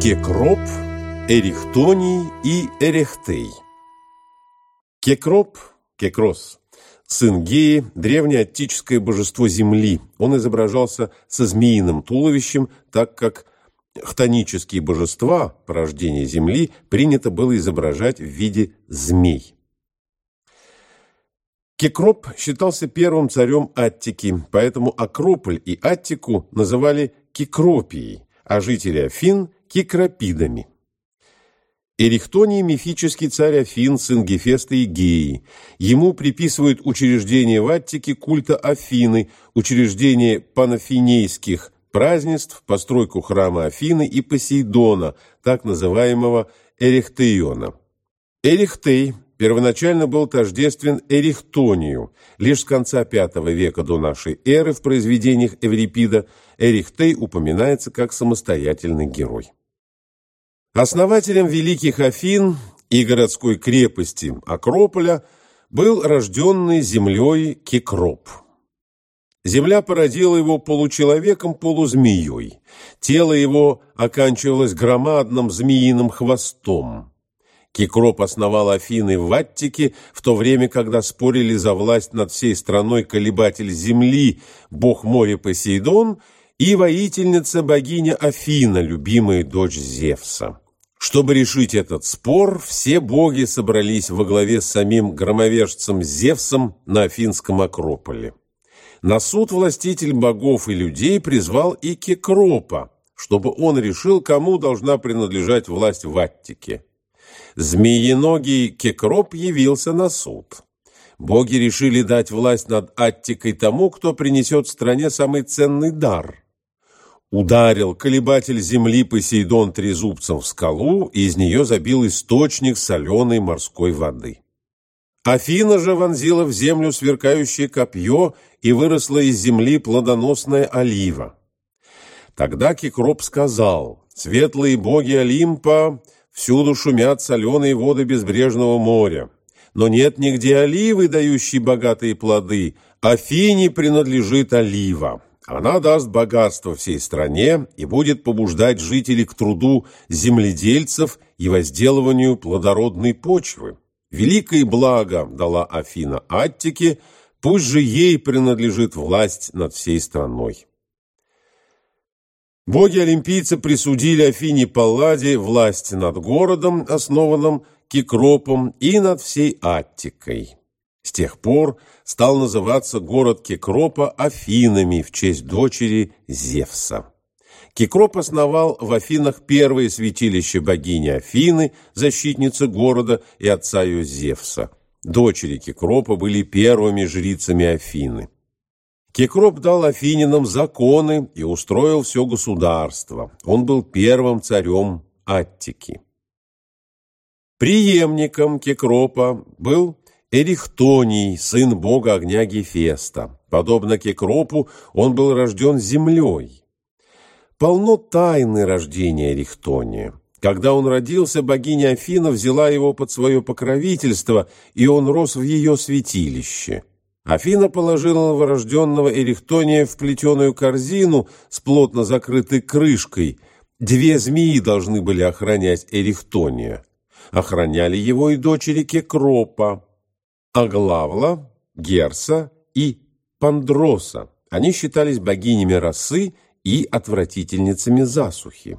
Кекроп, Эрихтоний и Эрехтей. Кекроп, Кекрос, сын Геи, древнеаттическое божество земли. Он изображался со змеиным туловищем, так как хтонические божества, порождение земли, принято было изображать в виде змей. Кекроп считался первым царем Аттики, поэтому Акрополь и Аттику называли Кекропией, а жители Афин – Кекропидами. Эрихтоний – мифический царь Афин, сын Гефеста и Геи. Ему приписывают учреждение в Аттике культа Афины, учреждение панафинейских празднеств, постройку храма Афины и Посейдона, так называемого Эрехтейона. Эрехтей первоначально был тождествен Эрихтонию. Лишь с конца V века до нашей эры в произведениях Эврипида Эрехтей упоминается как самостоятельный герой. Основателем великих Афин и городской крепости Акрополя был рожденный землей Кекроп. Земля породила его получеловеком-полузмеей. Тело его оканчивалось громадным змеиным хвостом. Кекроп основал Афины в Аттике в то время, когда спорили за власть над всей страной колебатель земли, бог моря Посейдон, и воительница богиня Афина, любимая дочь Зевса. Чтобы решить этот спор, все боги собрались во главе с самим громовержцем Зевсом на Афинском Акрополе. На суд властитель богов и людей призвал и Кекропа, чтобы он решил, кому должна принадлежать власть в Аттике. Змееногий Кекроп явился на суд. Боги решили дать власть над Аттикой тому, кто принесет стране самый ценный дар. Ударил колебатель земли Посейдон трезубцем в скалу, и из нее забил источник соленой морской воды. Афина же вонзила в землю сверкающее копье, и выросла из земли плодоносная олива. Тогда Кекроп сказал: «Светлые боги Олимпа, всюду шумят соленые воды безбрежного моря, но нет нигде оливы, дающей богатые плоды. Афине принадлежит олива. Она даст богатство всей стране и будет побуждать жителей к труду земледельцев и возделыванию плодородной почвы. Великое благо дала Афина Аттике, пусть же ей принадлежит власть над всей страной». Боги-олимпийцы присудили Афине Палладе власть над городом, основанным Кекропом, и над всей Аттикой. С тех пор стал называться город Кекропа Афинами в честь дочери Зевса. Кекроп основал в Афинах первое святилище богини Афины, защитницы города, и отца ее Зевса. Дочери Кекропа были первыми жрицами Афины. Кекроп дал афинянам законы и устроил все государство. Он был первым царем Аттики. Преемником Кекропа был Эрихтоний, сын бога огня Гефеста. Подобно Кекропу, он был рожден землей. Полно тайны рождения Эрихтония. Когда он родился, богиня Афина взяла его под свое покровительство, и он рос в ее святилище. Афина положила новорожденного Эрихтония в плетеную корзину с плотно закрытой крышкой. 2 змеи должны были охранять Эрихтония. Охраняли его и дочери Кекропа: Аглавла, Герса и Пандроса. Они считались богинями росы и отвратительницами засухи.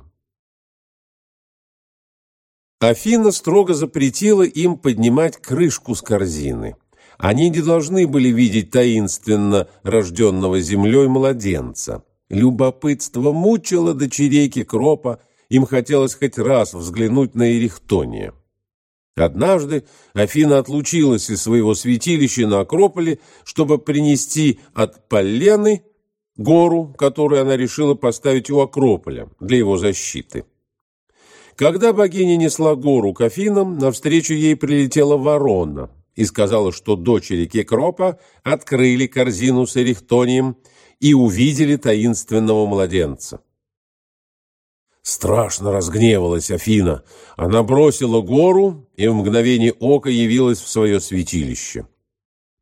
Афина строго запретила им поднимать крышку с корзины. Они не должны были видеть таинственно рожденного землей младенца. Любопытство мучило дочерей Кекропа, им хотелось хоть раз взглянуть на Эрихтония. Однажды Афина отлучилась из своего святилища на Акрополе, чтобы принести от Паллены гору, которую она решила поставить у Акрополя для его защиты. Когда богиня несла гору к Афинам, навстречу ей прилетела ворона и сказала, что дочери Кекропа открыли корзину с Эрихтонием и увидели таинственного младенца. Страшно разгневалась Афина. Она бросила гору и в мгновение ока явилась в свое святилище.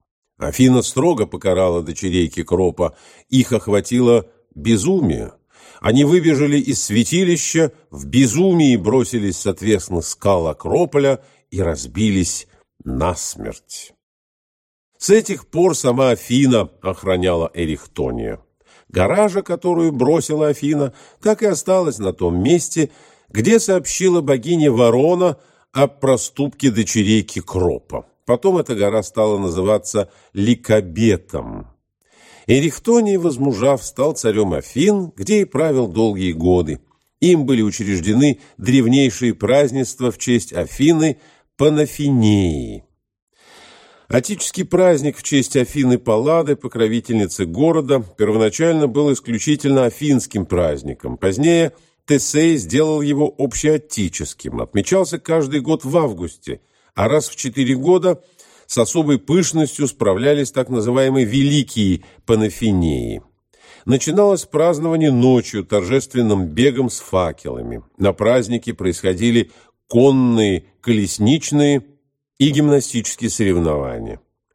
Афина строго покарала дочерей Кекропа. Их охватило безумие. Они выбежали из святилища, в безумии бросились с отвесных скал Акрополя и разбились насмерть. С этих пор сама Афина охраняла Эрихтония. Гора же, которую бросила Афина, так и осталась на том месте, где сообщила богиня Ворона о проступке дочерей Кекропа. Потом эта гора стала называться Ликабетом. Эрихтоний, возмужав, стал царем Афин, где и правил долгие годы. Им были учреждены древнейшие празднества в честь Афины Панафинеи. Отеческий праздник в честь Афины Паллады, покровительницы города, первоначально был исключительно афинским праздником. Позднее Тесей сделал его общеотеческим. Отмечался каждый год в августе, а раз в 4 года с особой пышностью справлялись так называемые «великие Панафинеи». Начиналось празднование ночью, торжественным бегом с факелами. На празднике происходили конные, колесничные и гимнастические соревнования.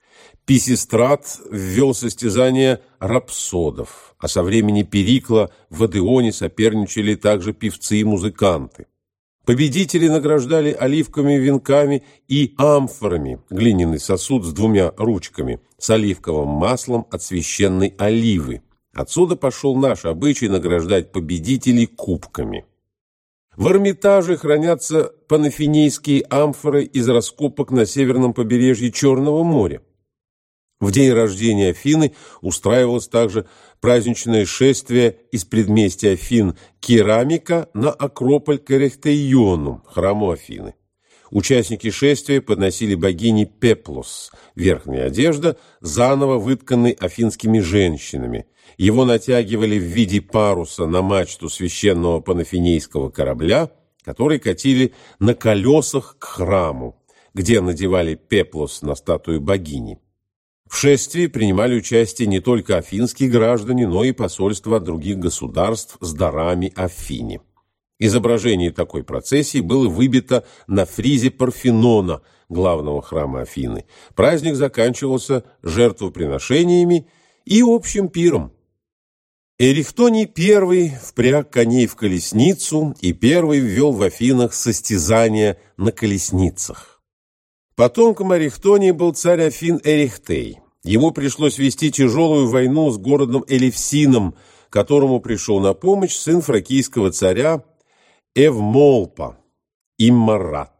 Писистрат ввел состязания рапсодов, а со времени Перикла в Одеоне соперничали также певцы и музыканты. Победители награждали оливковыми венками и амфорами, глиняный сосуд с 2 ручками, с оливковым маслом от священной оливы. Отсюда пошел наш обычай награждать победителей кубками. В Эрмитаже хранятся панафинейские амфоры из раскопок на северном побережье Черного моря. В день рождения Афины устраивалось также праздничное шествие из предместья Афин Керамика на Акрополь к Эрехтеиону, храму Афины. Участники шествия подносили богине Пеплос верхняя одежда, заново вытканной афинскими женщинами. Его натягивали в виде паруса на мачту священного панафинейского корабля, который катили на колесах к храму, где надевали пеплос на статую богини. В шествии принимали участие не только афинские граждане, но и посольства других государств с дарами Афине. Изображение такой процессии было выбито на фризе Парфенона, главного храма Афины. Праздник заканчивался жертвоприношениями и общим пиром. Эрихтоний I впряг коней в колесницу и первый ввел в Афинах состязания на колесницах. Потомком Эрихтония был царь Афин Эрихтей. Ему пришлось вести тяжелую войну с городом Элевсином, которому пришел на помощь сын фракийского царя Эвмолпа, Иммарат.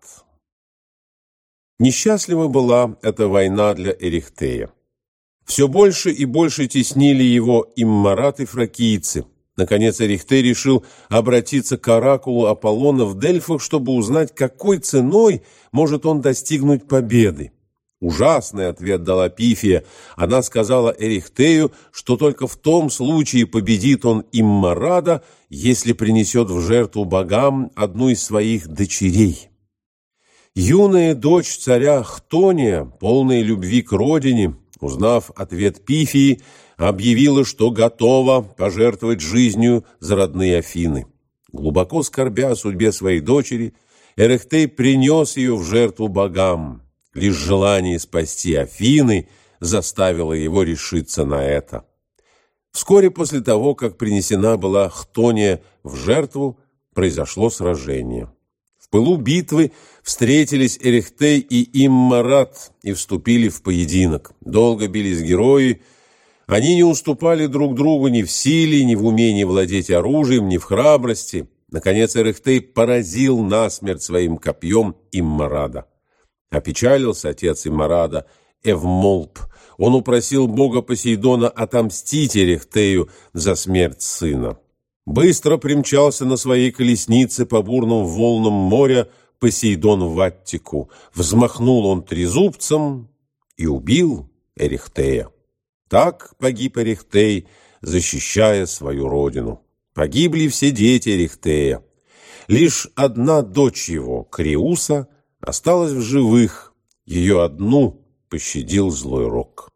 Несчастлива была эта война для Эрихтея. Все больше и больше теснили его иммарат и фракийцы. Наконец Эрихтей решил обратиться к оракулу Аполлона в Дельфах, чтобы узнать, какой ценой может он достигнуть победы. Ужасный ответ дала Пифия. Она сказала Эрихтею, что только в том случае победит он Иммарада, если принесет в жертву богам одну из своих дочерей. Юная дочь царя Хтония, полная любви к родине, узнав ответ Пифии, объявила, что готова пожертвовать жизнью за родные Афины. Глубоко скорбя о судьбе своей дочери, Эрихтей принес ее в жертву богам. Лишь желание спасти Афины заставило его решиться на это. Вскоре после того, как принесена была Хтония в жертву, произошло сражение. В пылу битвы встретились Эрихтей и Иммарат и вступили в поединок. Долго бились герои. Они не уступали друг другу ни в силе, ни в умении владеть оружием, ни в храбрости. Наконец Эрихтей поразил насмерть своим копьем Иммарада. Опечалился отец Иммарада, Эвмолп. Он упросил бога Посейдона отомстить Эрихтею за смерть сына. Быстро примчался на своей колеснице по бурным волнам моря Посейдон в Аттику. Взмахнул он трезубцем и убил Эрихтея. Так погиб Эрихтей, защищая свою родину. Погибли все дети Эрихтея. Лишь одна дочь его, Креуса, осталась в живых. Ее одну пощадил злой рок.